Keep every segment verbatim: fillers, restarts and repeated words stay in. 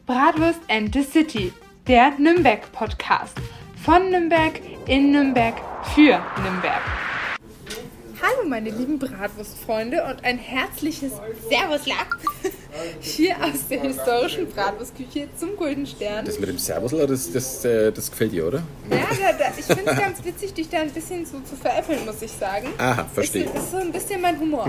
Bratwurst and the City, der Nürnberg-Podcast. Von Nürnberg, in Nürnberg, für Nürnberg. Hallo meine lieben Bratwurstfreunde und ein herzliches Servusla hier aus der historischen Bratwurstküche zum Golden Stern. Das mit dem Servusla, das, das, das gefällt dir, oder? Ja, da, da, ich finde es ganz witzig, dich da ein bisschen so zu veräppeln, muss ich sagen. Aha, verstehe. Das ist, ist so ein bisschen mein Humor.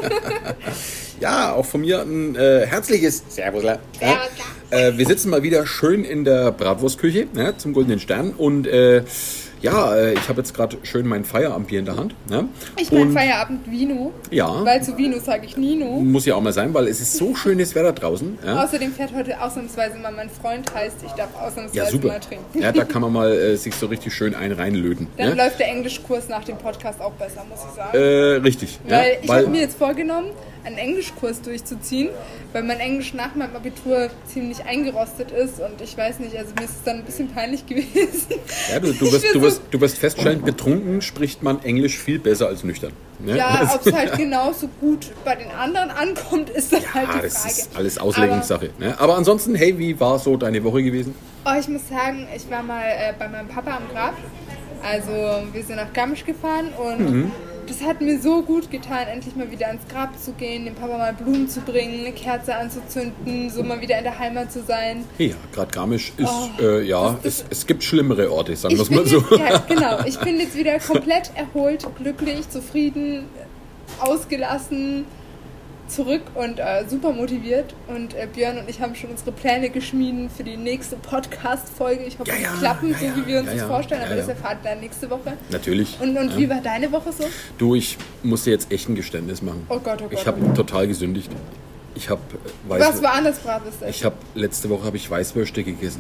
Ja, auch von mir ein äh, herzliches Servusla. Ja, äh, wir sitzen mal wieder schön in der Bratwurstküche, ja, zum Goldenen Stern und äh, ja, äh, ich habe jetzt gerade schön mein Feierabendbier in der Hand. Ja. Ich mein Feierabend Vino. Ja. Weil zu Vino sage ich Nino. Muss ja auch mal sein, weil es ist so schönes Wetter draußen. Ja. Außerdem fährt heute ausnahmsweise mal mein Freund, heißt, ich darf ausnahmsweise ja, super. mal trinken. Ja, da kann man mal äh, sich so richtig schön einen reinlöten. Dann ja. läuft der Englischkurs nach dem Podcast auch besser, muss ich sagen. Äh, richtig. Weil ja, ich weil habe mir jetzt vorgenommen, einen Englischkurs durchzuziehen, weil mein Englisch nach meinem Abitur ziemlich eingerostet ist und ich weiß nicht, also mir ist es dann ein bisschen peinlich gewesen. Ja, du, du, wirst, du, wirst, du wirst feststellen, betrunken spricht man Englisch viel besser als nüchtern. Ne? Ja, ob es halt genauso gut bei den anderen ankommt, ist dann ja, halt die Frage. Das ist alles Auslegungssache. Aber, ne? Aber ansonsten, hey, wie war so deine Woche gewesen? Oh, ich muss sagen, ich war mal äh, bei meinem Papa am Grab. Also wir sind nach Garmisch gefahren und mhm. das hat mir so gut getan, endlich mal wieder ans Grab zu gehen, dem Papa mal Blumen zu bringen, eine Kerze anzuzünden, so mal wieder in der Heimat zu sein. Ja, gerade Garmisch ist, oh, äh, ja, das, das, es, es gibt schlimmere Orte, sagen wir es mal so. Jetzt, ja, genau, ich bin jetzt wieder komplett erholt, glücklich, zufrieden, ausgelassen, zurück und äh, super motiviert. Und äh, Björn und ich haben schon unsere Pläne geschmiedet für die nächste Podcast-Folge. Ich hoffe, ja, die ja, klappen, ja, so ja, wie wir uns ja, das ja, vorstellen, ja, aber ja. das erfahrt ihr dann nächste Woche. Natürlich. Und, und ja. wie war deine Woche so? Du, ich musste jetzt echt ein Geständnis machen. Oh Gott, oh Gott. Ich habe total gesündigt. Ich habe Was war anders, Bratwurst? Ich habe letzte Woche habe ich Weißwürste gegessen.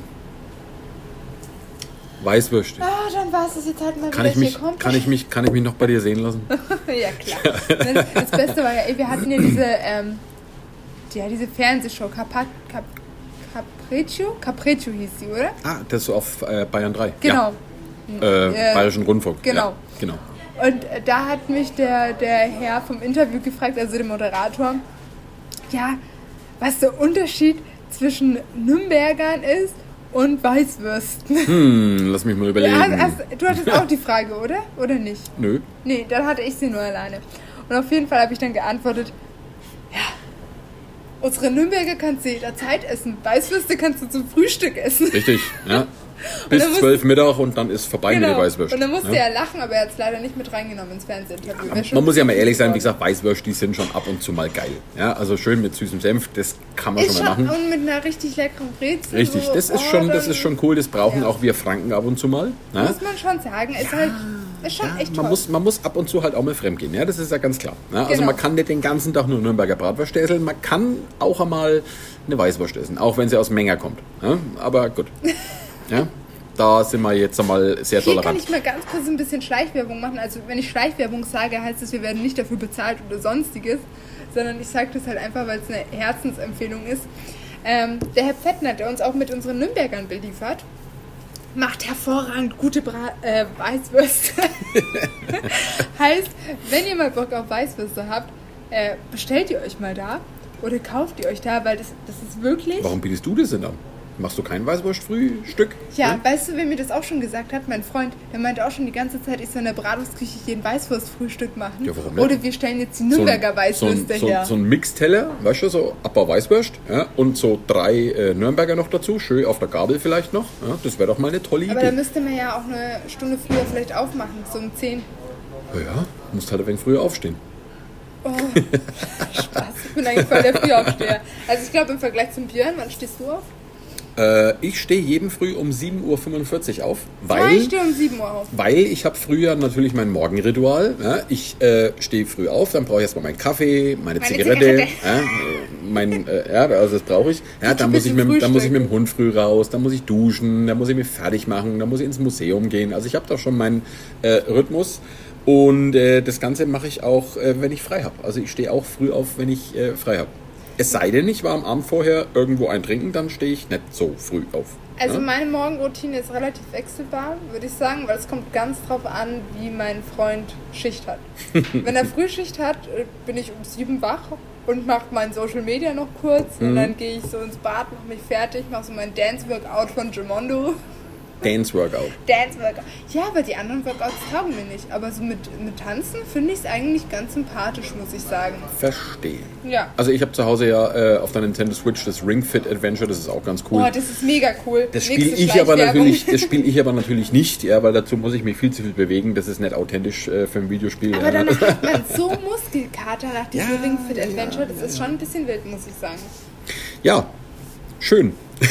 Weißwürste. Ah, dann war es das jetzt halt mal kann wieder ich mich, hier kommt. Kann ich, mich, kann ich mich noch bei dir sehen lassen? Ja, klar. Das Beste war ja, ey, wir hatten ja diese, ähm, ja, diese Fernsehshow, Capa, Cap, Capriccio? Capriccio hieß sie, oder? Ah, das ist so auf äh, Bayern drei. Genau. Ja. Äh, äh, Bayerischen Rundfunk. Genau. Ja, genau. Und äh, da hat mich der, der Herr vom Interview gefragt, also der Moderator, ja, was der Unterschied zwischen Nürnbergern ist und Weißwürsten. Hm, lass mich mal überlegen. Ja, hast, du hattest auch die Frage, oder? Oder nicht? Nö. Nee, dann hatte ich sie nur alleine. Und auf jeden Fall habe ich dann geantwortet, ja, unsere Nürnberger kannst du jederzeit essen. Weißwürste kannst du zum Frühstück essen. Richtig, ja. Bis zwölf Mittag und dann ist vorbei genau. mit der Weißwürste. Und dann musste ja. er lachen, aber er hat es leider nicht mit reingenommen ins Fernsehinterview. Man, man muss ja mal ehrlich sein, wie gesagt, Weißwürste, die sind schon ab und zu mal geil. Ja, also schön mit süßem Senf, das kann man ist schon mal machen. Und mit einer richtig leckeren Brezel. Richtig, das ist, oh, schon, das ist schon cool, das brauchen ja. auch wir Franken ab und zu mal. Ja? Muss man schon sagen, ist ja. halt ist schon ja, echt man toll. muss, man muss ab und zu halt auch mal fremd gehen, ja, das ist ja ganz klar. Ja? Also genau. man kann nicht den ganzen Tag nur Nürnberger Bratwurst essen, man kann auch einmal eine Weißwurst essen, auch wenn sie aus Menger kommt. Ja? Aber gut, ja. Da sind wir jetzt einmal sehr Hier tolerant. Hier kann ich mal ganz kurz ein bisschen Schleichwerbung machen. Also wenn ich Schleichwerbung sage, heißt es, wir werden nicht dafür bezahlt oder sonstiges, sondern ich sage das halt einfach, weil es eine Herzensempfehlung ist. Ähm, der Herr Pfettner, der uns auch mit unseren Nürnbergern beliefert, macht hervorragend gute Bra- äh, Weißwürste. Heißt, wenn ihr mal Bock auf Weißwürste habt, äh, bestellt ihr euch mal da oder kauft ihr euch da, weil das, das ist wirklich... Warum bietest du das denn an? Machst du kein Weißwurstfrühstück? Ja, hm? weißt du, wer mir das auch schon gesagt hat? Mein Freund, der meinte auch schon die ganze Zeit, ich soll in der Bratwurstküche hier ein Weißwurstfrühstück machen. Ja, warum nicht? Oder wir stellen jetzt die Nürnberger so Weißwürste so, her. So, so ein Mixteller, weißt du, so Abbau Weißwurst, ja, und so drei äh, Nürnberger noch dazu, schön auf der Gabel vielleicht noch. Ja, das wäre doch mal eine tolle Aber Idee. da müsste man ja auch eine Stunde früher vielleicht aufmachen, so um zehn. Ja, ja, musst halt ein wenig früher aufstehen. Oh, Spaß, ich bin eigentlich voll der Frühaufsteher. Also ich glaube im Vergleich zum Björn, wann stehst du auf? Äh, ich stehe jeden Früh um sieben Uhr fünfundvierzig auf, weil, ja, ich stehe um sieben Uhr auf. Weil ich habe früher natürlich mein Morgenritual. Ja, ich äh, stehe früh auf, dann brauche ich erstmal meinen Kaffee, meine, meine Zigarette. Zigarette. Ja, mein, äh, ja, also das brauche ich. Ja, dann, muss ich mit, dann muss ich mit dem Hund früh raus, dann muss ich duschen, dann muss ich mich fertig machen, dann muss ich ins Museum gehen. Also ich habe da schon meinen äh, Rhythmus. Und äh, das Ganze mache ich auch, äh, wenn ich frei habe. Also ich stehe auch früh auf, wenn ich äh, frei habe. Es sei denn, ich war am Abend vorher irgendwo eintrinken, dann stehe ich nicht so früh auf. Also ja? meine Morgenroutine ist relativ wechselbar, würde ich sagen, weil es kommt ganz drauf an, wie mein Freund Schicht hat. Wenn er Frühschicht hat, bin ich um sieben wach und mache mein Social Media noch kurz. Mhm. Und dann gehe ich so ins Bad, mache mich fertig, mache so mein Dance-Workout von Gimondo. Dance-Workout. Dance-Workout. Ja, aber die anderen Workouts taugen mir nicht. Aber so mit, mit Tanzen finde ich es eigentlich ganz sympathisch, muss ich sagen. Verstehe. Ja. Also ich habe zu Hause ja äh, auf der Nintendo Switch das Ring Fit Adventure, das ist auch ganz cool. Oh, das ist mega cool. Das spiele ich aber natürlich, das spiele ich aber natürlich nicht, ja, weil dazu muss ich mich viel zu viel bewegen. Das ist nicht authentisch äh, für ein Videospiel. Aber ja. danach hat man so Muskelkater nach diesem Ja, Ring Fit Adventure. ja, Das ja, ist ja. schon ein bisschen wild, muss ich sagen. Ja, schön.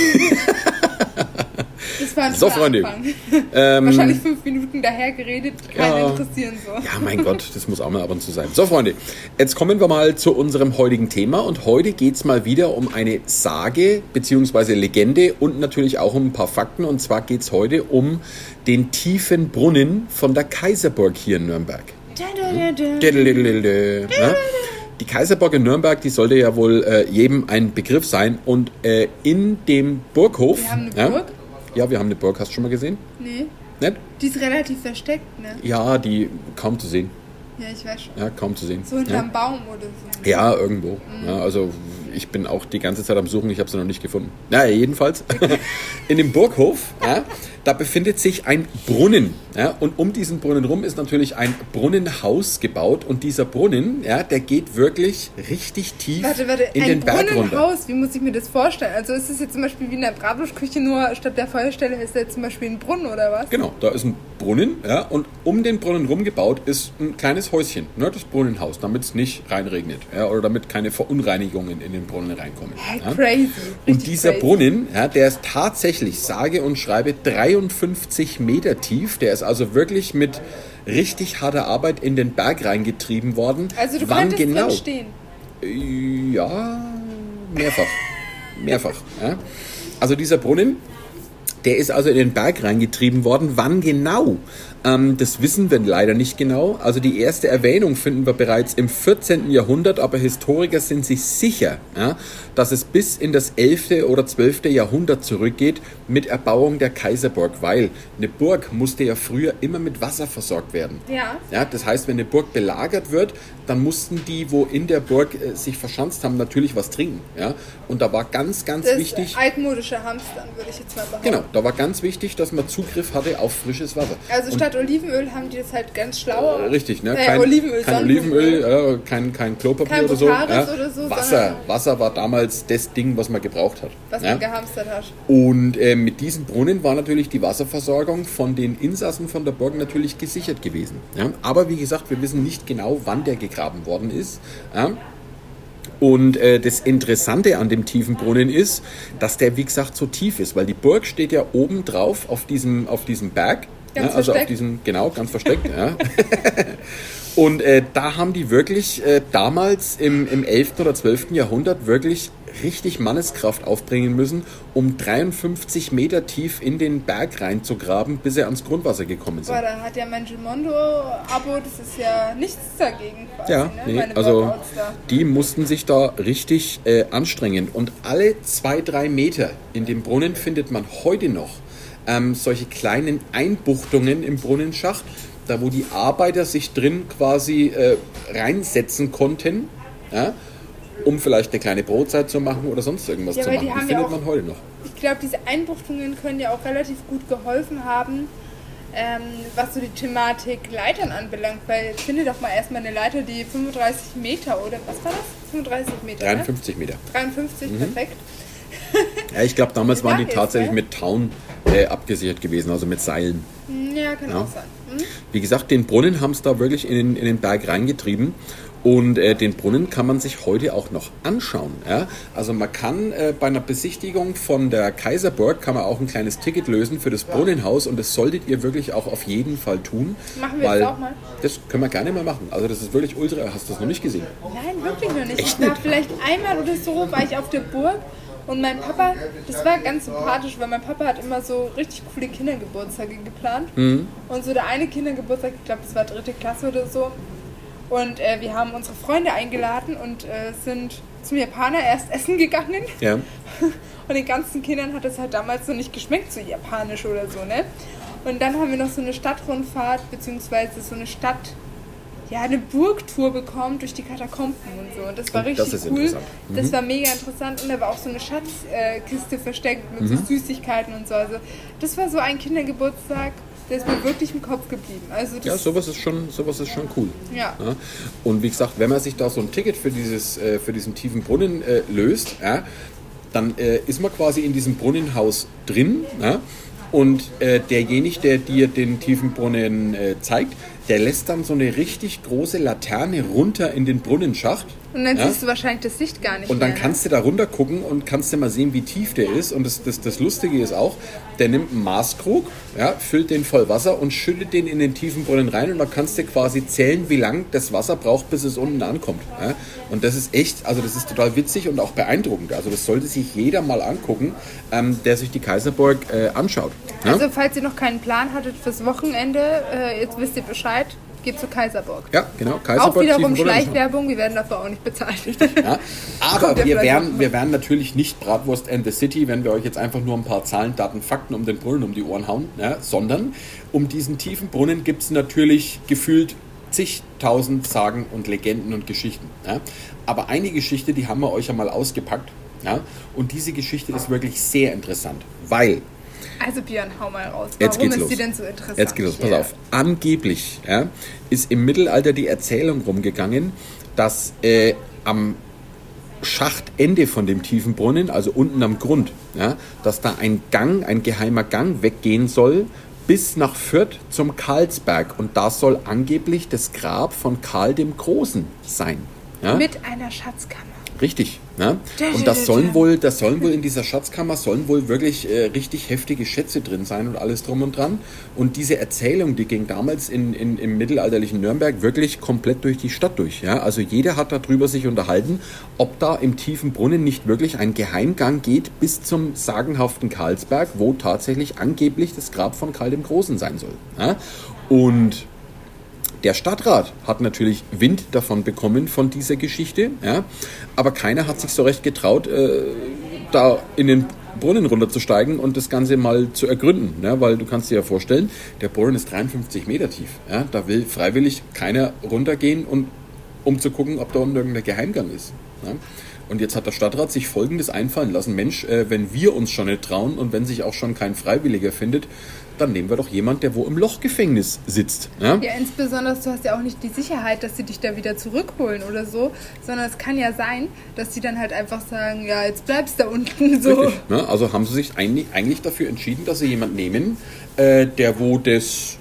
Das war ein So, toller Freunde. Anfang. Ähm, Wahrscheinlich fünf Minuten daher geredet, keinen Ja. interessieren so. Ja, mein Gott, das muss auch mal ab und zu sein. So, Freunde, jetzt kommen wir mal zu unserem heutigen Thema. Und heute geht es mal wieder um eine Sage bzw. Legende und natürlich auch um ein paar Fakten. Und zwar geht es heute um den tiefen Brunnen von der Kaiserburg hier in Nürnberg. Da, da, da, da. Diddle-diddle-diddle, ne? Die Kaiserburg in Nürnberg, die sollte ja wohl äh, jedem ein Begriff sein. Und äh, in dem Burghof... Wir haben eine ja, Burg? Ja, wir haben eine Burg. Hast du schon mal gesehen? Nee, Nicht? die ist relativ versteckt, ne? Ja, die kaum zu sehen. Ja, ich weiß schon. Ja, kaum zu sehen. So hinterm ja. Baum oder so. Ja, irgendwo. Ja, also ich bin auch die ganze Zeit am Suchen, ich habe sie noch nicht gefunden. Naja, jedenfalls. In dem Burghof, ja, da befindet sich ein Brunnen. Ja, und um diesen Brunnen rum ist natürlich ein Brunnenhaus gebaut. Und dieser Brunnen, ja, der geht wirklich richtig tief Warte, warte, in ein den Berg runter. Brunnenhaus, wie muss ich mir das vorstellen? Also ist es jetzt zum Beispiel wie in der Bratwurstküche, nur statt der Feuerstelle ist da jetzt zum Beispiel ein Brunnen oder was? Genau, da ist ein Brunnen, ja, und um den Brunnen rum gebaut ist ein kleines Häuschen, ne, das Brunnenhaus, damit es nicht reinregnet, ja, oder damit keine Verunreinigungen in den Brunnen reinkommen. Hey, Ja. crazy. Und Richtig dieser crazy. Brunnen, ja, der ist tatsächlich, sage und schreibe, dreiundfünfzig Meter tief. Der ist also wirklich mit richtig harter Arbeit in den Berg reingetrieben worden. Also du Wann konntest genau? drin stehen. Äh, Ja, mehrfach. mehrfach. Ja. Also dieser Brunnen, der ist also in den Berg reingetrieben worden. Wann genau? Ähm, das wissen wir leider nicht genau. Also die erste Erwähnung finden wir bereits im vierzehnten Jahrhundert, aber Historiker sind sich sicher, ja, dass es bis in das elfte oder zwölfte Jahrhundert zurückgeht mit Erbauung der Kaiserburg, weil eine Burg musste ja früher immer mit Wasser versorgt werden. Ja. Ja, das heißt, wenn eine Burg belagert wird, dann mussten die, wo in der Burg äh, sich verschanzt haben, natürlich was trinken. Ja? Und da war ganz, ganz Das wichtig... altmodische Hamstern, würde ich jetzt mal behaupten. Genau, da war ganz wichtig, dass man Zugriff hatte auf frisches Wasser. Also Und, statt Olivenöl haben die das halt ganz schlau. äh, richtig, ne? Äh, Kein Olivenöl, kein Olivenöl, äh, kein, kein Klopapier Kein oder so. Botaris Ja? oder so, Wasser, sondern- Wasser war damals das Ding, was man gebraucht hat. Was ja? man gehamstert hat. Und äh, mit diesem Brunnen war natürlich die Wasserversorgung von den Insassen von der Burg natürlich gesichert gewesen. Ja? Aber wie gesagt, wir wissen nicht genau, wann der gegraben worden ist. Ja? Und äh, das Interessante an dem tiefen Brunnen ist, dass der, wie gesagt, so tief ist, weil die Burg steht ja oben drauf auf diesem, auf diesem Berg. Ganz ja, also auf versteckt. diesem, genau, ganz versteckt. ja. Und äh, da haben die wirklich äh, damals im, im elften oder zwölften Jahrhundert wirklich richtig Manneskraft aufbringen müssen, um dreiundfünfzig Meter tief in den Berg reinzugraben, bis sie ans Grundwasser gekommen sind. Boah, da hat ja mein Gimondo-Abo, das ist ja nichts dagegen quasi, Ja, ne? nee, Meine also Workouts da. die mussten sich da richtig äh, anstrengen. Und alle zwei, drei Meter in dem Brunnen findet man heute noch ähm, solche kleinen Einbuchtungen im Brunnenschacht, da wo die Arbeiter sich drin quasi äh, reinsetzen konnten, ja, um vielleicht eine kleine Brotzeit zu machen oder sonst irgendwas Ja, zu weil machen. die Die, haben ja findet auch- man heute noch. Ich glaube, diese Einbuchtungen können ja auch relativ gut geholfen haben, ähm, was so die Thematik Leitern anbelangt. Weil ich finde doch mal erstmal eine Leiter, die fünfunddreißig Meter oder was war das? fünfunddreißig Meter, dreiundfünfzig Meter. ne? dreiundfünfzig, Mhm. perfekt. Ja, ich glaube, damals waren die Sag jetzt, tatsächlich ne? mit Tauen äh, abgesichert gewesen, also mit Seilen. Ja, kann Ja. auch sein. Hm? Wie gesagt, den Brunnen haben sie da wirklich in den, in den Berg reingetrieben. Und äh, den Brunnen kann man sich heute auch noch anschauen. Ja? Also man kann äh, bei einer Besichtigung von der Kaiserburg kann man auch ein kleines Ticket lösen für das Brunnenhaus und das solltet ihr wirklich auch auf jeden Fall tun. Machen wir weil das auch mal? Das können wir gerne mal machen. Also das ist wirklich ultra. Hast du das noch nicht gesehen? Nein, wirklich noch nicht. Echt ich war nicht? vielleicht einmal oder so, war ich auf der Burg und mein Papa, das war ganz sympathisch, weil mein Papa hat immer so richtig coole Kindergeburtstage geplant. Mhm. Und so der eine Kindergeburtstag, ich glaube, das war dritte Klasse oder so. Und äh, wir haben unsere Freunde eingeladen und äh, sind zum Japaner erst essen gegangen. Ja. Und den ganzen Kindern hat es halt damals so nicht geschmeckt, so japanisch oder so, ne? Und dann haben wir noch so eine Stadtrundfahrt, beziehungsweise so eine Stadt, ja, eine Burgtour bekommen durch die Katakomben und so. Und das war und richtig das cool. Mhm. Das war mega interessant und da war auch so eine Schatzkiste äh, versteckt mit mhm. so Süßigkeiten und so. Also das war so ein Kindergeburtstag, der ist mir wirklich im Kopf geblieben. Also das ja, sowas ist schon, sowas ist schon cool. Ja. Ja. Und wie gesagt, wenn man sich da so ein Ticket für, dieses, äh, für diesen tiefen Brunnen äh, löst, ja, dann äh, ist man quasi in diesem Brunnenhaus drin. Ja, und äh, derjenige, der dir den tiefen Brunnen äh, zeigt, der lässt dann so eine richtig große Laterne runter in den Brunnenschacht. Und dann ja? siehst du wahrscheinlich das Licht gar nicht Und dann mehr, kannst ne? du da runter gucken und kannst dir mal sehen, wie tief der ist. Und das, das, das Lustige ist auch, der nimmt einen Maßkrug, ja, füllt den voll Wasser und schüttet den in den tiefen Brunnen rein. Und da kannst du quasi zählen, wie lang das Wasser braucht, bis es unten ankommt. Ja. Und das ist echt, also das ist total witzig und auch beeindruckend. Also das sollte sich jeder mal angucken, ähm, der sich die Kaiserburg äh, anschaut. Ja. Also falls ihr noch keinen Plan hattet fürs Wochenende, äh, jetzt wisst ihr Bescheid. Geht zur Kaiserburg. Ja, genau. Kaiserburg. Auch wiederum Schleichwerbung, wir werden dafür auch nicht bezahlt. Ja, aber wir wären, wir wären natürlich nicht Bratwurst and the City, wenn wir euch jetzt einfach nur ein paar Zahlen, Daten, Fakten um den Brunnen um die Ohren hauen, ja, sondern um diesen tiefen Brunnen gibt es natürlich gefühlt zigtausend Sagen und Legenden und Geschichten. Ja. Aber eine Geschichte, die haben wir euch ja mal ausgepackt. Ja, und diese Geschichte ist wirklich sehr interessant, weil... Also Björn, hau mal raus. Warum Jetzt geht's ist los. die denn so interessant? Jetzt geht's los, pass auf. Angeblich ja, ist im Mittelalter die Erzählung rumgegangen, dass äh, am Schachtende von dem tiefen Brunnen, also unten am Grund, ja, dass da ein Gang, ein geheimer Gang weggehen soll bis nach Fürth zum Karlsberg. Und da soll angeblich das Grab von Karl dem Großen sein. Ja? Mit einer Schatzkammer. Richtig. Ne? Und das sollen wohl, das sollen wohl in dieser Schatzkammer sollen wohl wirklich äh, richtig heftige Schätze drin sein und alles drum und dran. Und diese Erzählung, die ging damals in, in, im mittelalterlichen Nürnberg wirklich komplett durch die Stadt durch. Ja? Also jeder hat darüber sich unterhalten, ob da im tiefen Brunnen nicht wirklich ein Geheimgang geht bis zum sagenhaften Karlsberg, wo tatsächlich angeblich das Grab von Karl dem Großen sein soll. Ja? Und der Stadtrat hat natürlich Wind davon bekommen von dieser Geschichte, ja, aber keiner hat sich so recht getraut, äh, da in den Brunnen runterzusteigen und das Ganze mal zu ergründen, ja, weil du kannst dir ja vorstellen, der Brunnen ist dreiundfünfzig Meter tief, ja, da will freiwillig keiner runtergehen, und, um zu gucken, ob da unten irgendein Geheimgang ist. Ja. Und jetzt hat der Stadtrat sich Folgendes einfallen lassen: Mensch, äh, wenn wir uns schon nicht trauen und wenn sich auch schon kein Freiwilliger findet, dann nehmen wir doch jemand, der wo im Lochgefängnis sitzt. Ja? Ja, insbesondere, du hast ja auch nicht die Sicherheit, dass sie dich da wieder zurückholen oder so, sondern es kann ja sein, dass sie dann halt einfach sagen, ja, jetzt bleibst du da unten so. Richtig, ne? Also haben sie sich eigentlich, eigentlich dafür entschieden, dass sie jemanden nehmen, äh, der wo das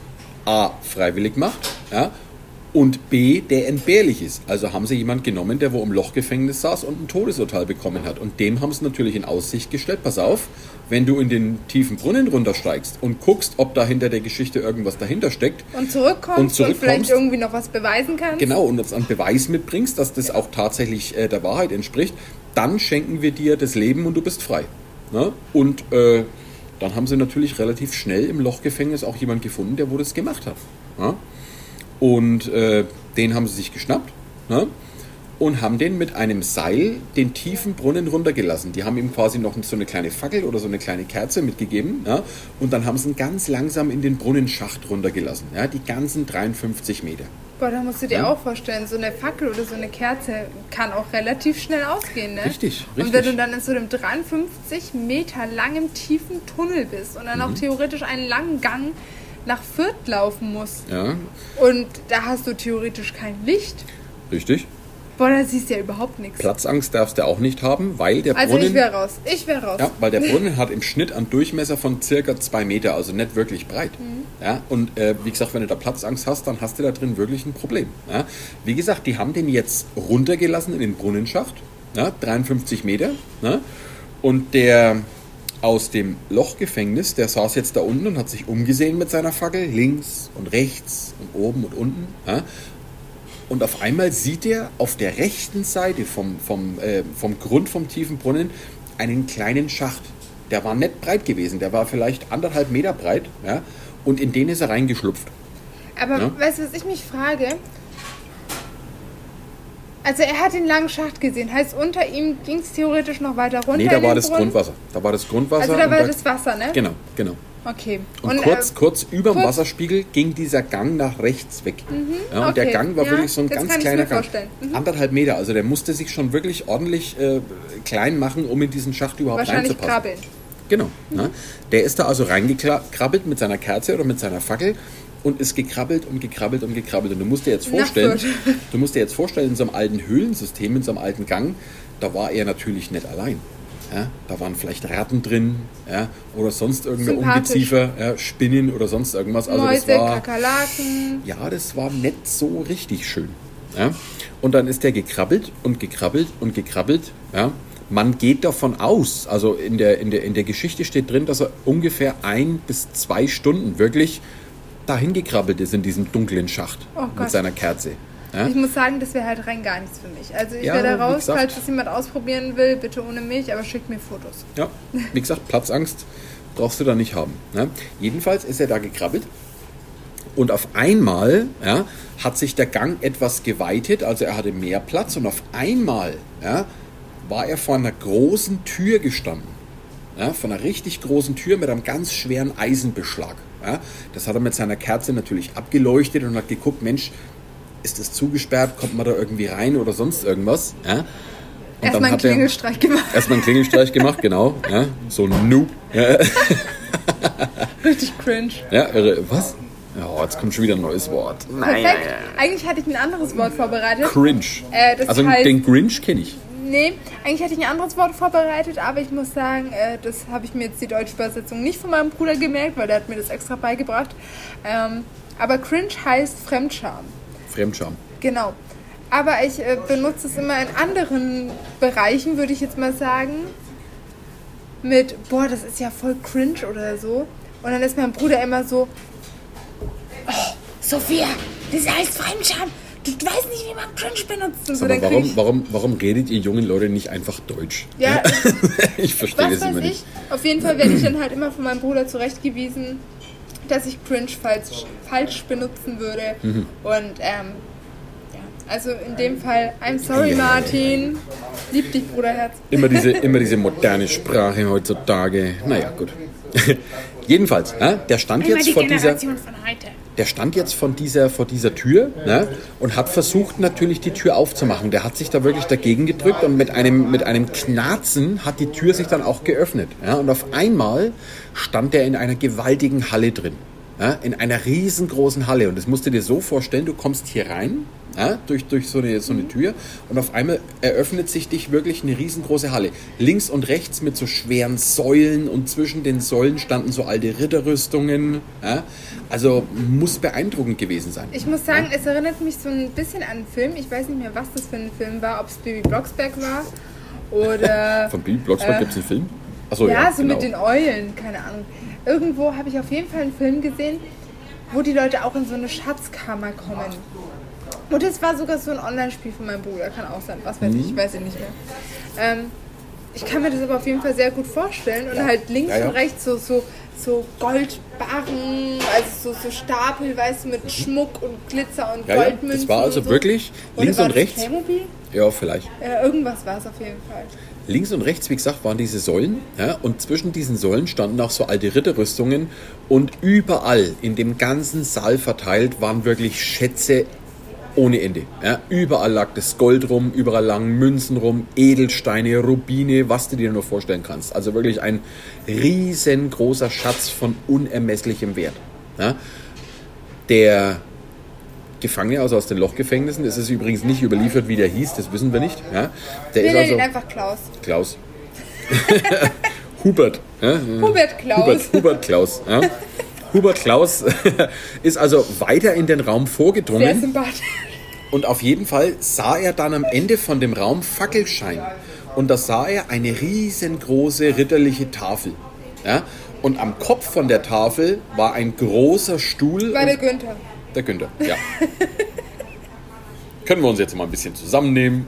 A freiwillig macht, ja, und B, der entbehrlich ist. Also haben sie jemanden genommen, der wo im Lochgefängnis saß und ein Todesurteil bekommen hat. Und dem haben sie natürlich in Aussicht gestellt, pass auf, wenn du in den tiefen Brunnen runtersteigst und guckst, ob da hinter der Geschichte irgendwas dahinter steckt. Und zurückkommst und, zurückkommst, und vielleicht irgendwie noch was beweisen kannst. Genau, und uns einen Beweis mitbringst, dass das auch tatsächlich äh, der Wahrheit entspricht, dann schenken wir dir das Leben und du bist frei. Ne? Und äh, dann haben sie natürlich relativ schnell im Lochgefängnis auch jemanden gefunden, der wo das gemacht hat. Ne? Und äh, den haben sie sich geschnappt, ne? Und haben den mit einem Seil den tiefen Brunnen runtergelassen. Die haben ihm quasi noch so eine kleine Fackel oder so eine kleine Kerze mitgegeben, ja? Und dann haben sie ihn ganz langsam in den Brunnenschacht runtergelassen, ja? Die ganzen dreiundfünfzig Meter. Boah, da musst du dir ja auch vorstellen, so eine Fackel oder so eine Kerze kann auch relativ schnell ausgehen, ne? Richtig, richtig. Und wenn du dann in so einem dreiundfünfzig Meter langen, tiefen Tunnel bist und dann mhm. auch theoretisch einen langen Gang nach Fürth laufen musst. Ja. Und da hast du theoretisch kein Licht. Richtig. Boah, da siehst du ja überhaupt nichts. Platzangst darfst du auch nicht haben, weil der also Brunnen... Also ich wäre raus, ich wäre raus. Ja, weil der Brunnen hat im Schnitt einen Durchmesser von circa zwei Meter, also nicht wirklich breit. Mhm. Ja, und äh, wie gesagt, wenn du da Platzangst hast, dann hast du da drin wirklich ein Problem. Ja. Wie gesagt, die haben den jetzt runtergelassen in den Brunnenschacht, ja, dreiundfünfzig Meter. Ja, und der aus dem Lochgefängnis, der saß jetzt da unten und hat sich umgesehen mit seiner Fackel, links und rechts und oben und unten. Ja. Und auf einmal sieht er auf der rechten Seite vom, vom, äh, vom Grund vom tiefen Brunnen einen kleinen Schacht. Der war nicht breit gewesen, der war vielleicht anderthalb Meter breit, ja, und in den ist er reingeschlupft. Aber ja? Weißt du, was ich mich frage? Also er hat den langen Schacht gesehen, heißt unter ihm ging es theoretisch noch weiter runter? Nee, da war das Brunnen? Grundwasser. Da war das Grundwasser. Also da war da, das Wasser, ne? Genau, genau. Okay. Und, und kurz, äh, kurz über dem Wasserspiegel ging dieser Gang nach rechts weg. Mhm, ja, und okay. der Gang war ja, wirklich so ein ganz kleiner Gang. Mhm. Anderthalb Meter. Also der musste sich schon wirklich ordentlich äh, klein machen, um in diesen Schacht überhaupt reinzupassen. Krabbeln. Genau. Mhm. Ja. Der ist da also reingekrabbelt mit seiner Kerze oder mit seiner Fackel und ist gekrabbelt und gekrabbelt und gekrabbelt. Und du musst dir jetzt vorstellen, du musst dir jetzt vorstellen, in so einem alten Höhlensystem, in so einem alten Gang, da war er natürlich nicht allein. Ja, da waren vielleicht Ratten drin, ja, oder sonst irgendeine Ungeziefer, ja, Spinnen oder sonst irgendwas. Also Mäuse, das war, Kakerlaken. Ja, das war nicht so richtig schön. Ja. Und dann ist der gekrabbelt und gekrabbelt und gekrabbelt. Ja. Man geht davon aus, also in der, in, der, in der Geschichte steht drin, dass er ungefähr ein bis zwei Stunden wirklich dahin gekrabbelt ist in diesem dunklen Schacht oh mit seiner Kerze. Ja? Ich muss sagen, das wäre halt rein gar nichts für mich. Also ich ja, wäre da raus, gesagt, falls das jemand ausprobieren will, bitte ohne mich, aber schickt mir Fotos. Ja, wie gesagt, Platzangst brauchst du da nicht haben. Ja? Jedenfalls ist er da gekrabbelt und auf einmal ja, hat sich der Gang etwas geweitet, also er hatte mehr Platz und auf einmal ja, war er vor einer großen Tür gestanden. Ja, von einer richtig großen Tür mit einem ganz schweren Eisenbeschlag. Ja? Das hat er mit seiner Kerze natürlich abgeleuchtet und hat geguckt, Mensch, ist das zugesperrt, kommt man da irgendwie rein oder sonst irgendwas. Ja? Erstmal einen Klingelstreich gemacht. Erstmal einen Klingelstreich gemacht, genau. Ja? So ein Noob. Ja. Richtig cringe. Ja, was? Ja, jetzt kommt schon wieder ein neues Wort. Nein. Perfekt. Eigentlich hatte ich ein anderes Wort vorbereitet. Cringe. Äh, das also heißt, den Grinch kenne ich. Nee, eigentlich hatte ich ein anderes Wort vorbereitet, aber ich muss sagen, äh, das habe ich mir jetzt die deutsche Übersetzung nicht von meinem Bruder gemerkt, weil der hat mir das extra beigebracht. Ähm, aber cringe heißt Fremdscham. Fremdscham. Genau. Aber ich äh, benutze es immer in anderen Bereichen, würde ich jetzt mal sagen. Mit, boah, das ist ja voll cringe oder so. Und dann ist mein Bruder immer so, oh, Sophia, das heißt Fremdscham. Du, du weißt nicht, wie man cringe benutzt. Und so, aber warum, warum, warum redet ihr jungen Leute nicht einfach Deutsch? Ja, ich verstehe das immer nicht. Ich? Auf jeden Fall werde ich dann halt immer von meinem Bruder zurechtgewiesen, dass ich cringe falsch, falsch benutzen würde. Mhm. Und ähm, ja, also in dem Fall, I'm sorry, ja, Martin. Lieb dich, Bruderherz. Immer diese, immer diese moderne Sprache heutzutage. Naja, gut. Jedenfalls, äh, der stand immer jetzt die vor Generation dieser... Von heute. Der stand jetzt von dieser, vor dieser Tür ne, und hat versucht natürlich die Tür aufzumachen. Der hat sich da wirklich dagegen gedrückt und mit einem, mit einem Knarzen hat die Tür sich dann auch geöffnet. Ja, und auf einmal stand er in einer gewaltigen Halle drin. Ja, in einer riesengroßen Halle. Und das musst du dir so vorstellen, du kommst hier rein, ja, durch, durch so eine, so eine Tür und auf einmal eröffnet sich dich wirklich eine riesengroße Halle. Links und rechts mit so schweren Säulen und zwischen den Säulen standen so alte Ritterrüstungen. Ja. Also muss beeindruckend gewesen sein. Ich muss sagen, ja? Es erinnert mich so ein bisschen an einen Film. Ich weiß nicht mehr, was das für ein Film war, ob es Bibi Blocksberg war oder... Von Bibi Blocksberg äh, gibt es einen Film? Achso, ja, ja, so genau. Mit den Eulen, keine Ahnung. Irgendwo habe ich auf jeden Fall einen Film gesehen, wo die Leute auch in so eine Schatzkammer kommen. Und es war sogar so ein Online-Spiel von meinem Bruder, kann auch sein, was weiß ich, ich weiß ich nicht mehr. Ähm, ich kann mir das aber auf jeden Fall sehr gut vorstellen und halt links ja, ja. und rechts so, so, so Goldbarren, also so, so Stapel, weißt du, mit Schmuck und Glitzer und ja, Goldmünzen. Ja. Das war also und so. Wirklich links Oder und rechts. Playmobil? Ja, vielleicht. Äh, irgendwas war es auf jeden Fall. Links und rechts, wie gesagt, waren diese Säulen, ja, und zwischen diesen Säulen standen auch so alte Ritterrüstungen und überall in dem ganzen Saal verteilt waren wirklich Schätze ohne Ende. Ja. Überall lag das Gold rum, überall lagen Münzen rum, Edelsteine, Rubine, was du dir nur vorstellen kannst. Also wirklich ein riesengroßer Schatz von unermesslichem Wert. Ja. Der Gefangene, also aus den Lochgefängnissen. Es ist übrigens nicht überliefert, wie der hieß, das wissen wir nicht. Ja, der wir ist nennen also ihn einfach Klaus. Klaus. Hubert. Ja? Hubert Klaus. Hubert, Hubert Klaus. Ja? Hubert Klaus ist also weiter in den Raum vorgedrungen. Sehr sympathisch. Und auf jeden Fall sah er dann am Ende von dem Raum Fackelschein. Und da sah er eine riesengroße ritterliche Tafel. Ja? Und am Kopf von der Tafel war ein großer Stuhl. War der Günther. Der Günther, ja. Können wir uns jetzt mal ein bisschen zusammennehmen.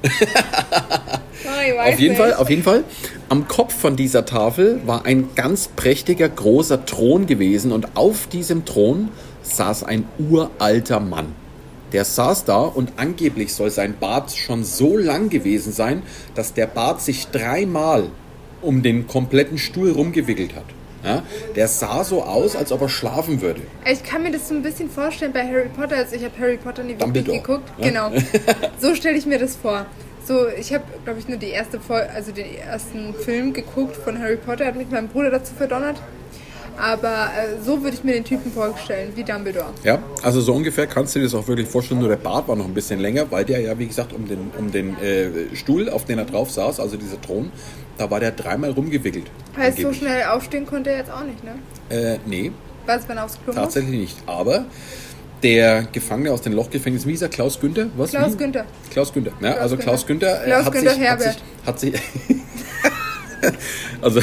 Oh, auf jeden nicht. Fall, auf jeden Fall. Am Kopf von dieser Tafel war ein ganz prächtiger, großer Thron gewesen und auf diesem Thron saß ein uralter Mann. Der saß da und angeblich soll sein Bart schon so lang gewesen sein, dass der Bart sich dreimal um den kompletten Stuhl rumgewickelt hat. Ja? Der sah so aus, als ob er schlafen würde. Ich kann mir das so ein bisschen vorstellen bei Harry Potter. Also ich habe Harry Potter nie wirklich geguckt. Ja? Genau. So stelle ich mir das vor. So, ich habe, glaube ich, nur die erste Folge, also den ersten Film geguckt von Harry Potter. Hat mich mein Bruder dazu verdonnert. Aber äh, so würde ich mir den Typen vorstellen, wie Dumbledore. Ja, also so ungefähr kannst du dir das auch wirklich vorstellen. Nur der Bart war noch ein bisschen länger, weil der ja, wie gesagt, um den, um den äh, Stuhl, auf den er drauf saß, also dieser Thron, da war der dreimal rumgewickelt. Heißt, angeblich. So schnell aufstehen konnte er jetzt auch nicht, ne? Äh, nee. Was, wenn er aufs Klo muss? Tatsächlich nicht. Aber der Gefangene aus dem Lochgefängnis, wie hieß er? Klaus Günther? Was? Klaus wie? Günther. Klaus Günther. Ja, Klaus also Klaus Günther, Klaus hat, Günther sich, Herbert. hat sich... Hat sich also...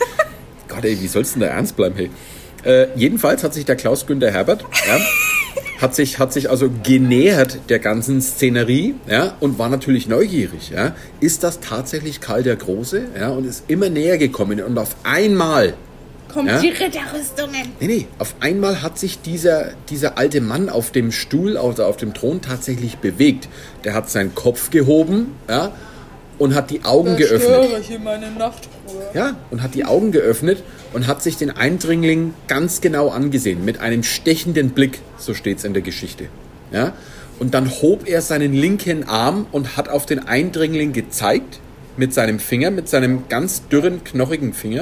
Gott, ey, wie soll's denn da ernst bleiben, hey? Äh, jedenfalls hat sich der Klaus Günther Herbert, ja, hat sich, hat sich also genähert der ganzen Szenerie, ja, und war natürlich neugierig, ja. Ist das tatsächlich Karl der Große? Ja, und ist immer näher gekommen und auf einmal... Kommt ja, die Ritterrüstungen. Nee, nee, auf einmal hat sich dieser, dieser alte Mann auf dem Stuhl, also auf dem Thron tatsächlich bewegt. Der hat seinen Kopf gehoben, ja, und hat die Augen da geöffnet. Störe ich in meine Nachtruhe. Ja, und hat die Augen geöffnet und hat sich den Eindringling ganz genau angesehen, mit einem stechenden Blick, so steht's in der Geschichte. Ja, und dann hob er seinen linken Arm und hat auf den Eindringling gezeigt, mit seinem Finger, mit seinem ganz dürren, knochigen Finger.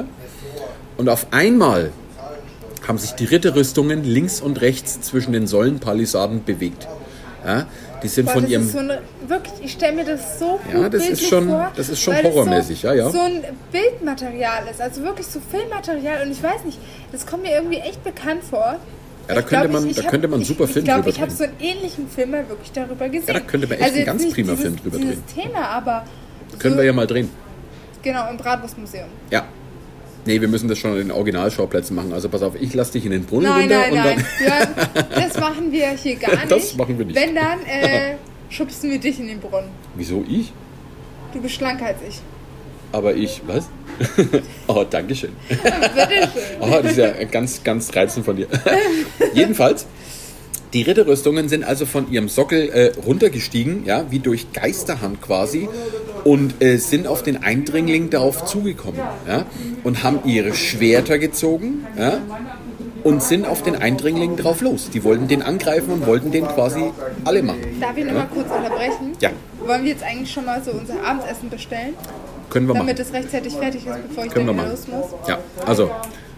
Und auf einmal haben sich die Ritterrüstungen links und rechts zwischen den Säulenpalisaden bewegt. Ja, die sind Boah, von das ihrem... Ist so eine, wirklich, ich stelle mir das so gut ja, das ist schon, vor, das ist schon horrormäßig, so, ja, ja. so ein Bildmaterial ist, also wirklich so Filmmaterial und ich weiß nicht, das kommt mir irgendwie echt bekannt vor. Ja, da ich könnte glaub, man, ich, da ich könnte man einen super ich, Film ich glaub, drüber ich drehen. Ich habe so einen ähnlichen Film mal wirklich darüber gesehen. Ja, da könnte man echt also einen ganz prima dieses, Film drüber drehen. Dieses Thema, aber... Können so, wir ja mal drehen. Genau, im Bratwurstmuseum. Ja. Nee, wir müssen das schon an den Originalschauplätzen machen. Also pass auf, ich lasse dich in den Brunnen nein, runter. Nein, und nein, dann nein. Das machen wir hier gar nicht. Das machen wir nicht. Wenn dann, äh, schubsen wir dich in den Brunnen. Wieso ich? Du bist schlanker als ich. Aber ich, was? Oh, danke schön. Bitteschön. Oh, das ist ja ganz, ganz reizend von dir. Jedenfalls, die Ritterrüstungen sind also von ihrem Sockel äh, runtergestiegen, ja, wie durch Geisterhand quasi, und äh, sind auf den Eindringling darauf zugekommen, ja, und haben ihre Schwerter gezogen, ja, und sind auf den Eindringling drauf los. Die wollten den angreifen und wollten den quasi alle machen. Darf ich noch ja? mal kurz unterbrechen? Ja. Wollen wir jetzt eigentlich schon mal so unser Abendessen bestellen? Können wir machen. Damit es rechtzeitig fertig ist, bevor ich Können dann wir wieder machen. los muss? Ja, also...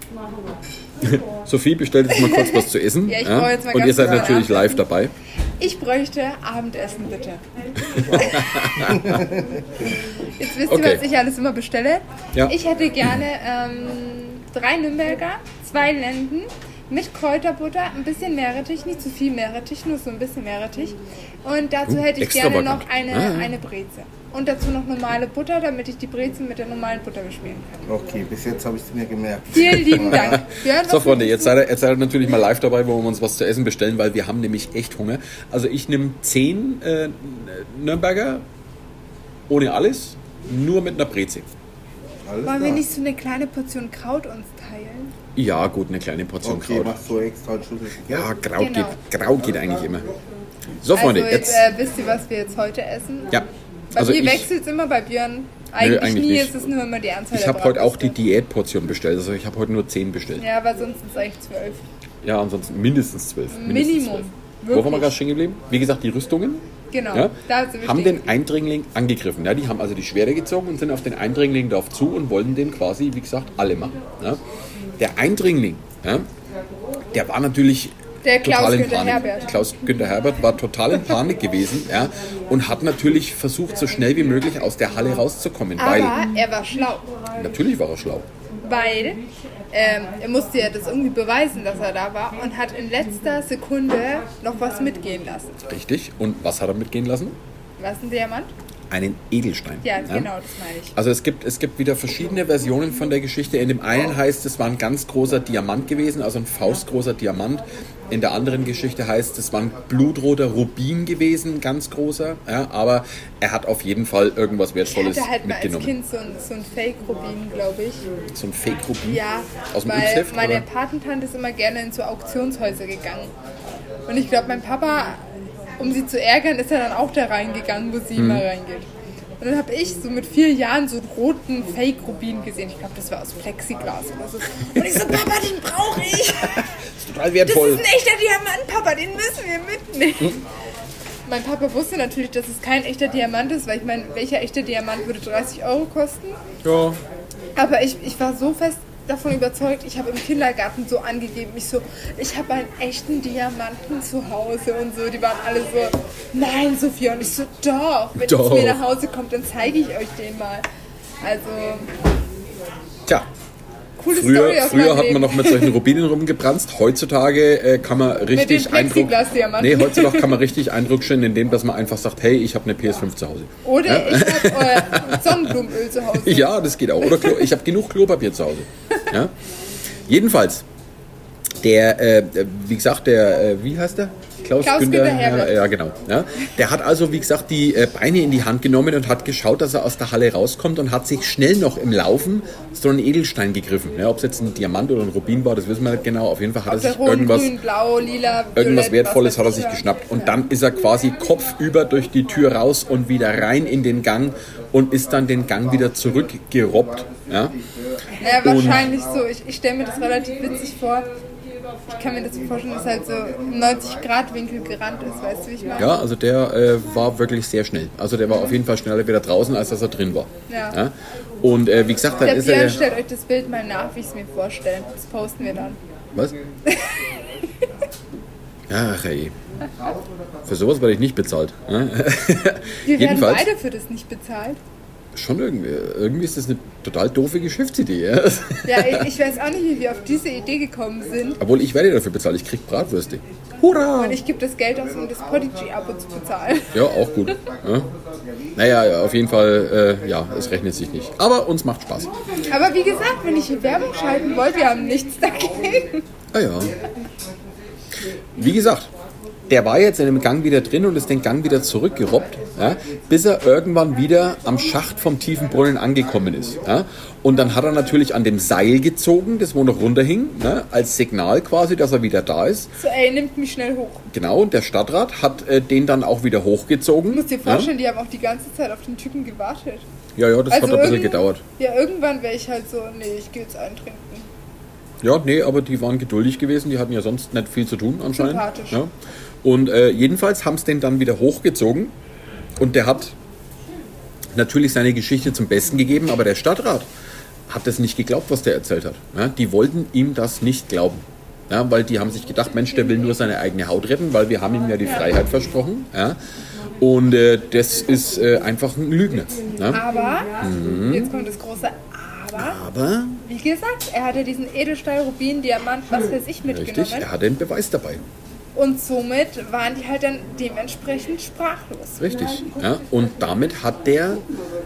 Sophie bestellt jetzt mal kurz was zu essen. Ja, ich ja? jetzt mal Und ganz ihr seid kurz natürlich live dabei. Ich bräuchte Abendessen, bitte. Jetzt wisst ihr, Okay. was ich alles immer bestelle. Ja. Ich hätte gerne ähm, drei Nürnberger, zwei Lenden mit Kräuterbutter, ein bisschen Meerrettich, nicht zu viel Meerrettich, nur so ein bisschen Meerrettich. Und dazu Uh, hätte ich gerne extravagant. noch eine, Ah. eine Breze. Und dazu noch normale Butter, damit ich die Brezen mit der normalen Butter beschmieren kann. Okay, bis jetzt habe ich es mir gemerkt. Vielen lieben Dank. Björn, So, was Freunde, möchtest jetzt du? seid, ihr, jetzt seid ihr natürlich mal live dabei, wo wir uns was zu essen bestellen, weil wir haben nämlich echt Hunger. Also ich nehme zehn äh, Nürnberger ohne alles, nur mit einer Breze. Alles Wollen wir klar. nicht so eine kleine Portion Kraut uns teilen? Ja, gut, eine kleine Portion Okay, Kraut. machst du extra einen Schlüssel? Ja, Kraut, Genau. geht, Kraut geht eigentlich immer. So, Freunde, also, jetzt... Äh, wisst ihr, was wir jetzt heute essen? Ja, Bei also mir ich, wechselt es immer, bei Björn eigentlich, eigentlich nie, nicht. es ist nur immer die Anzahl ich der habe heute auch die Bratwürste. Diätportion bestellt. Also ich habe heute nur zehn bestellt. Ja, aber sonst sind es eigentlich zwölf. Ja, ansonsten mindestens zwölf. Mindestens Minimum. zwölf. Wo waren wir Wirklich. gerade stehen geblieben? Wie gesagt, die Rüstungen Genau, ja, da sind wir haben stehen den Eindringling angegriffen. Ja, die haben also die Schwere gezogen und sind auf den Eindringling drauf zu und wollten den quasi, wie gesagt, alle machen. Ja. Der Eindringling, ja, der war natürlich Der total Klaus in Günther Panik. Herbert. Klaus Günther Herbert war total in Panik gewesen, ja, und hat natürlich versucht, so schnell wie möglich aus der Halle rauszukommen. Aber Weil, er war schlau, natürlich war er schlau. weil ähm, er musste ja das irgendwie beweisen, dass er da war und hat in letzter Sekunde noch was mitgehen lassen. Richtig. Und was hat er mitgehen lassen? Was, ein Diamant? Einen Edelstein. Ja, genau, das meine ich. Also es gibt, es gibt wieder verschiedene Versionen von der Geschichte. In dem einen heißt es, war ein ganz großer Diamant gewesen, also ein faustgroßer Diamant. In der anderen Geschichte heißt es, war ein blutroter Rubin gewesen, ganz großer. Ja, aber er hat auf jeden Fall irgendwas Ich Wertvolles hatte halt mal als mitgenommen. Kind so ein, so ein Fake-Rubin, glaube ich. So ein Fake-Rubin? Ja, Aus dem weil X-Heft, meine oder? Patentante ist immer gerne in so Auktionshäuser gegangen. Und ich glaube, mein Papa, um sie zu ärgern, ist er dann auch da reingegangen, wo sie Mhm. immer reingeht. Und dann habe ich so mit vier Jahren so einen roten Fake-Rubin gesehen. Ich glaube, das war aus Plexiglas oder so. Und ich so, Papa, den brauche ich. Das ist total wertvoll. Das ist ein echter Diamant, Papa, den müssen wir mitnehmen. Hm. Mein Papa wusste natürlich, dass es kein echter Diamant ist, weil ich meine, welcher echter Diamant würde dreißig Euro kosten? Ja. Aber ich, ich war so fest davon überzeugt, ich habe im Kindergarten so angegeben, ich so, ich habe einen echten Diamanten zu Hause und so, die waren alle so, nein Sophia, und ich so, doch, wenn doch. es mir nach Hause kommt, dann zeige ich euch den mal. Also, tja. coole Früher, Story aus früher meinem hat Leben. man noch mit solchen Rubinen rumgebrannt. Heutzutage äh, kann man richtig mit den Eindruck. Plexiglas-Diamanten. Nee, heutzutage kann man richtig Eindruck stellen, indem dass man einfach sagt, hey, ich habe eine P S fünf zu Hause. Oder ja? Ich habe äh, Sonnenblumenöl zu Hause. Ja, das geht auch. Oder Klo, ich habe genug Klopapier zu Hause. Ja? Jedenfalls, der, äh, wie gesagt, der, äh, wie heißt der? Klaus, Klaus Günther, Günther Herbert. Ja, ja, genau. Ja. Der hat also, wie gesagt, die äh, Beine in die Hand genommen und hat geschaut, dass er aus der Halle rauskommt und hat sich schnell noch im Laufen so einen Edelstein gegriffen. Ja, ob es jetzt ein Diamant oder ein Rubin war, das wissen wir nicht genau. Auf jeden Fall hat Auf er sich roten, irgendwas, grün, blau, lila, irgendwas violett, Wertvolles was hat er weiß sich ich. geschnappt. Und dann ist er quasi kopfüber durch die Tür raus und wieder rein in den Gang und ist dann den Gang wieder zurückgerobbt. Ja. Ja, wahrscheinlich so. Ich, ich stelle mir das relativ witzig vor. Ich kann mir das so vorstellen, dass halt so im neunzig Grad Winkel gerannt ist, weißt du, wie ich meine? Ja, also der äh, war wirklich sehr schnell. Also der war auf jeden Fall schneller wieder draußen, als dass er drin war. Ja. Ja? Und äh, wie gesagt, dann Der ist Björn er... stellt euch das Bild mal nach, wie ich es mir vorstelle. Das posten wir dann. Was? Ja, ach ey. Für sowas werde ich nicht bezahlt. Ja? Wir werden Jedenfalls, beide für das nicht bezahlt. schon irgendwie. Irgendwie ist das eine total doofe Geschäftsidee. Ja? Ja, ich, ich weiß auch nicht, wie wir auf diese Idee gekommen sind. Obwohl, ich werde dafür bezahlt. Ich krieg Bratwürste. Hurra! Und ich gebe das Geld aus, um das Podigy-Abo zu bezahlen. Ja, auch gut. Ja? Naja, auf jeden Fall, äh, ja, es rechnet sich nicht. Aber uns macht Spaß. Aber wie gesagt, wenn ich hier Werbung schalten wollte, wir haben nichts dagegen. Ah ja. Wie gesagt, der war jetzt in dem Gang wieder drin und ist den Gang wieder zurückgerobbt, ja, bis er irgendwann wieder am Schacht vom tiefen Brunnen angekommen ist. Ja. Und dann hat er natürlich an dem Seil gezogen, das wo noch runterhing, ja, als Signal quasi, dass er wieder da ist. So, ey, nimmt mich schnell hoch. Genau, und der Stadtrat hat äh, den dann auch wieder hochgezogen. Du musst dir vorstellen, ja. Die haben auch die ganze Zeit auf den Typen gewartet. Ja, ja, das Also hat ein bisschen irgend- gedauert. Ja, irgendwann wäre ich halt so, nee, ich gehe jetzt eintrinken. Ja, nee, aber die waren geduldig gewesen, die hatten ja sonst nicht viel zu tun anscheinend. Sympathisch. Ja. Und äh, jedenfalls haben sie den dann wieder hochgezogen und der hat natürlich seine Geschichte zum Besten gegeben, aber der Stadtrat hat das nicht geglaubt, was der erzählt hat. Ja, die wollten ihm das nicht glauben. Ja, weil die haben sich gedacht, Mensch, der will nur seine eigene Haut retten, weil wir haben ihm ja die Freiheit versprochen. Ja. Und äh, das ist äh, einfach ein Lügner. Ja. Aber, jetzt kommt das große Aber, Aber, wie gesagt, er hatte diesen Edelstahl, Rubin, Diamant, was weiß ich mitgenommen. richtig, er hatte einen Beweis dabei. Und somit waren die halt dann dementsprechend sprachlos. Richtig. Ja. Und damit hat der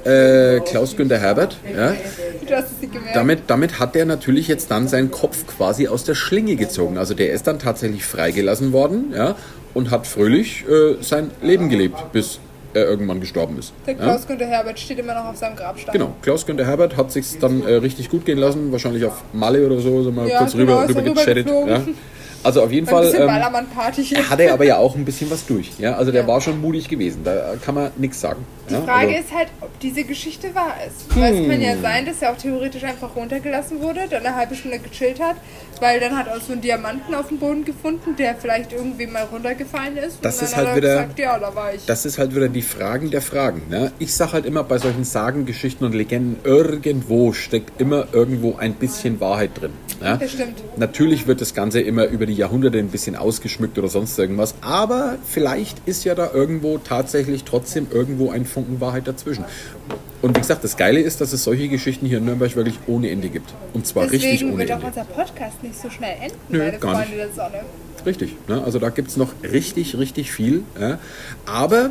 äh, Klaus Günther Herbert, ja, Du hast es nicht gemerkt. damit, damit hat der natürlich jetzt dann seinen Kopf quasi aus der Schlinge gezogen. Also der ist dann tatsächlich freigelassen worden, ja, und hat fröhlich äh, sein Leben gelebt, bis er irgendwann gestorben ist. Der Ja. Klaus Günther Herbert steht immer noch auf seinem Grabstein. Genau, Klaus Günther Herbert hat sich dann äh, richtig gut gehen lassen, wahrscheinlich auf Malle oder so, sind wir Ja, kurz genau, rüber, ist rüber er gechattet. Ja. rübergeflogen. Also auf jeden Ein Fall bisschen ähm, Ballermann-Party hier. hatte aber ja auch ein bisschen was durch. Ja? Also der Ja. war schon mutig gewesen, da kann man nichts sagen. Die ja? Frage also, ist halt, ob diese Geschichte wahr ist. Weil es kann ja sein, dass er auch theoretisch einfach runtergelassen wurde, dann eine halbe Stunde gechillt hat, weil dann hat er so einen Diamanten auf dem Boden gefunden, der vielleicht irgendwie mal runtergefallen ist. Das und ist dann halt hat er wieder- gesagt, ja, da war ich. Das ist halt wieder die Fragen der Fragen. Ne? Ich sage halt immer, bei solchen Sagen, Geschichten und Legenden, irgendwo steckt immer irgendwo ein bisschen Wahrheit drin. Ja? Das stimmt. Natürlich wird das Ganze immer über die Jahrhunderte ein bisschen ausgeschmückt oder sonst irgendwas, aber vielleicht ist ja da irgendwo tatsächlich trotzdem irgendwo ein Funken Wahrheit dazwischen. Und wie gesagt, das Geile ist, dass es solche Geschichten hier in Nürnberg wirklich ohne Ende gibt. Und zwar richtig Deswegen ohne wird auch Ende. unser Podcast nicht so schnell enden, Nö, meine gar Freunde der Sonne. Richtig, ne? Also da gibt es noch richtig, richtig viel. Ja? Aber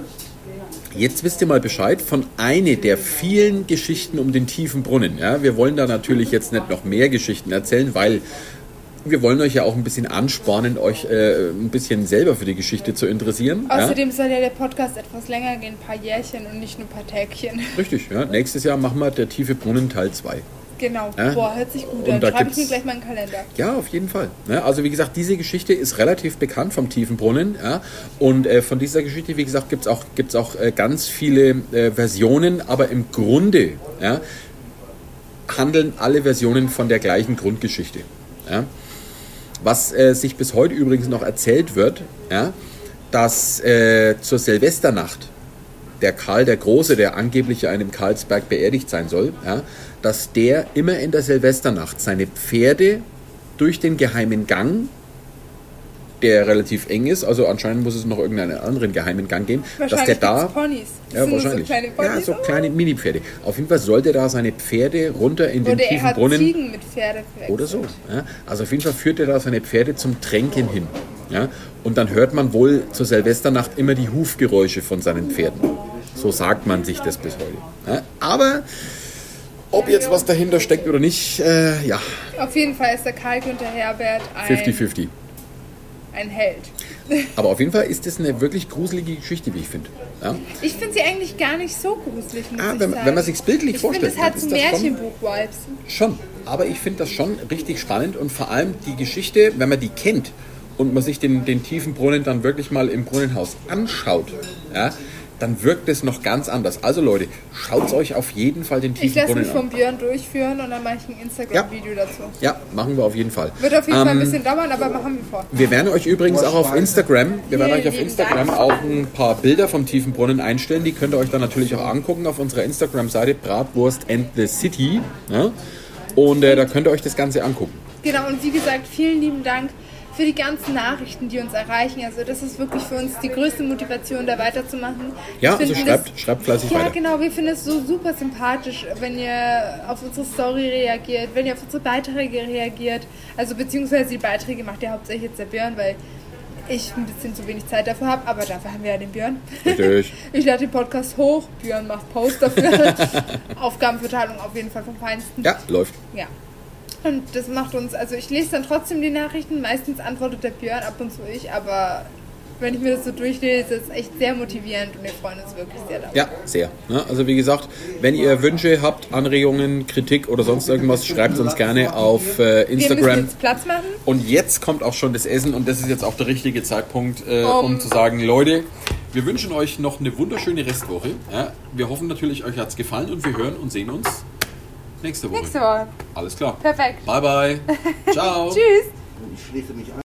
jetzt wisst ihr mal Bescheid von einer der vielen Geschichten um den tiefen Brunnen. Ja? Wir wollen da natürlich jetzt nicht noch mehr Geschichten erzählen, weil wir wollen euch ja auch ein bisschen anspornen, euch äh, ein bisschen selber für die Geschichte zu interessieren. Ja? Außerdem soll ja der Podcast etwas länger gehen, ein paar Jährchen und nicht nur ein paar Tägchen. Richtig, ja. Nächstes Jahr machen wir der tiefe Brunnen Teil zwei. Genau, ja? Boah, hört sich gut und an. Da schreibe ich mir gleich mal einen Kalender. Ja, auf jeden Fall. Ja, also wie gesagt, diese Geschichte ist relativ bekannt vom Tiefenbrunnen. Ja? Und äh, von dieser Geschichte, wie gesagt, gibt es auch, gibt's auch äh, ganz viele äh, Versionen, aber im Grunde ja, handeln alle Versionen von der gleichen Grundgeschichte. Ja? Was äh, sich bis heute übrigens noch erzählt wird, ja, dass äh, zur Silvesternacht der Karl der Große, der angeblich ja in dem Karlsberg beerdigt sein soll, ja, dass der immer in der Silvesternacht seine Pferde durch den geheimen Gang, der relativ eng ist, also anscheinend muss es noch irgendeinen anderen geheimen Gang geben, dass der da... Ponys. Ja, sind wahrscheinlich. So kleine Ponys? Ja, so kleine Mini-Pferde. Auf jeden Fall sollte da seine Pferde runter in den Oder tiefen er hat Brunnen. Ziegen mit Pferde verwechselt. Oder so. Ja. Also auf jeden Fall führt er da seine Pferde zum Tränken hin. Ja. Und dann hört man wohl zur Silvesternacht immer die Hufgeräusche von seinen Pferden. So sagt man sich das bis heute. Ja. Aber ob jetzt was dahinter steckt oder nicht, äh, ja. Auf jeden Fall ist der Karl Günther Herbert ein, fünfzig fünfzig. ein Held. Aber auf jeden Fall ist das eine wirklich gruselige Geschichte, wie ich finde. Ja. Ich finde sie eigentlich gar nicht so gruselig, muss Ah, ich wenn, sagen. wenn man sich bildlich ich vorstellt. Ich finde, es hat so dann ist das schon- Märchenbuch-Vibes. Schon, aber ich finde das schon richtig spannend und vor allem die Geschichte, wenn man die kennt und man sich den, den tiefen Brunnen dann wirklich mal im Brunnenhaus anschaut, ja, dann wirkt es noch ganz anders. Also Leute, schaut euch auf jeden Fall den Ich tiefen lasse Brunnen mich an. vom Björn durchführen und dann mache ich ein Instagram-Video dazu. Ja, machen wir auf jeden Fall. Wird auf jeden Fall ein Ähm, bisschen dauern, aber machen wir vor. Wir werden euch übrigens auch auf Instagram, wir werden Vielen euch auf lieben Instagram Dank. auch ein paar Bilder vom tiefen Brunnen einstellen. Die könnt ihr euch dann natürlich auch angucken auf unserer Instagram-Seite Bratwurst and the City. Ja? Und äh, da könnt ihr euch das Ganze angucken. Genau, und wie gesagt, vielen lieben Dank für die ganzen Nachrichten, die uns erreichen. Also das ist wirklich für uns die größte Motivation, da weiterzumachen. Ja, Wir also finden schreibt, das, schreibt fleißig Ja, weiter. genau, wir finden es so super sympathisch, wenn ihr auf unsere Story reagiert, wenn ihr auf unsere Beiträge reagiert. Also beziehungsweise die Beiträge macht ja hauptsächlich jetzt der Björn, weil ich ein bisschen zu wenig Zeit dafür habe, aber dafür haben wir ja den Björn. Richtig. Ich lade den Podcast hoch, Björn macht Post dafür. Aufgabenverteilung auf jeden Fall vom Feinsten. Ja, läuft. Ja. Und das macht uns, also ich lese dann trotzdem die Nachrichten, meistens antwortet der Björn, ab und zu ich, aber wenn ich mir das so durchlese, ist es echt sehr motivierend und wir freuen uns wirklich sehr darüber. Ja, sehr. Ja, also wie gesagt, wenn ihr Wünsche habt, Anregungen, Kritik oder sonst irgendwas, schreibt uns gerne auf äh, Wir müssen Instagram. jetzt Platz machen. Und jetzt kommt auch schon das Essen und das ist jetzt auch der richtige Zeitpunkt, äh, um, Um- zu sagen, Leute, wir wünschen euch noch eine wunderschöne Restwoche. Ja, wir hoffen natürlich, euch hat es gefallen und wir hören und sehen uns nächste Woche. Nächste Woche. Alles klar. Perfekt. Bye, bye. Ciao. Tschüss. Ich schließe mich an.